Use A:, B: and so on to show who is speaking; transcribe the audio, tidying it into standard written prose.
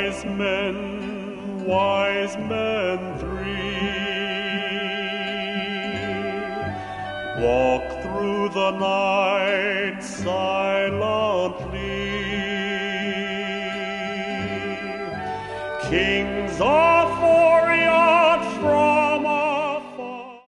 A: wise men three, walk through the night silently. Kings are